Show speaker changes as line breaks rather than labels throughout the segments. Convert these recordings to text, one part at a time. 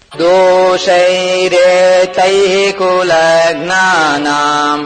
दोषैरेतैः कुलज्ञानाम्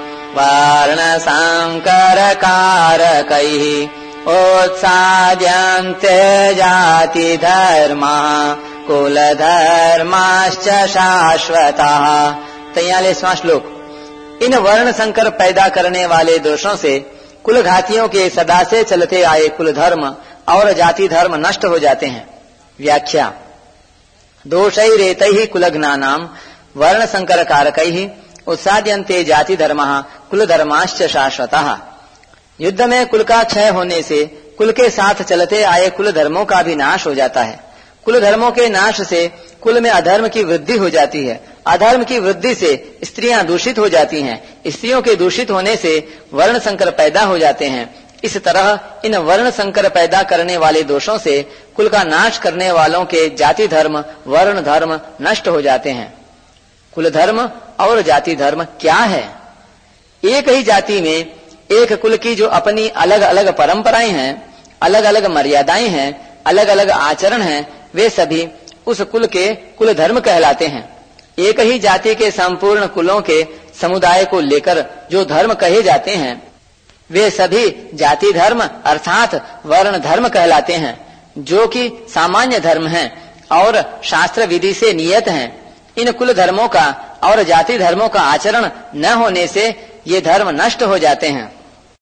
वर्णसङ्करकारकैः उत्साद्यन्ते जातिधर्मः कुलधर्माश्च शाश्वतः। 43वां श्लोक। इन वर्ण संकर पैदा करने वाले दोषों से कुल घातियों के सदा से चलते आए कुल धर्म और जाति धर्म नष्ट हो जाते हैं। व्याख्या। दोषैरेतैः कुलज्ञानाम् वर्ण संकर कारकैः उत्साद्यन्ते जाति धर्मः कुल धर्माश्च शाश्वतः। युद्ध में कुल का क्षय होने से कुल के साथ चलते आए कुल धर्मों का भी नाश हो जाता है। कुल धर्मों के नाश से कुल में अधर्म की वृद्धि हो जाती है। अधर्म की वृद्धि से स्त्रियां दूषित हो जाती हैं। स्त्रियों के दूषित होने से वर्ण संकर पैदा हो जाते हैं। इस तरह इन वर्ण संकर पैदा करने वाले दोषों से कुल का नाश करने वालों के जाति धर्म वर्ण धर्म नष्ट हो जाते हैं। कुल धर्म और जाति धर्म क्या है? एक ही जाति में एक कुल की जो अपनी अलग अलग परंपराएं हैं, अलग अलग मर्यादाएं हैं, अलग अलग आचरण हैं, वे सभी उस कुल के कुल धर्म कहलाते हैं। एक ही जाति के संपूर्ण कुलों के समुदाय को लेकर जो धर्म कहे जाते हैं, वे सभी जाति धर्म अर्थात वर्ण धर्म कहलाते हैं, जो कि सामान्य धर्म हैं और शास्त्र विधि से नियत हैं। इन कुल धर्मों का और जाति धर्मों का आचरण न होने से ये धर्म नष्ट हो जाते हैं।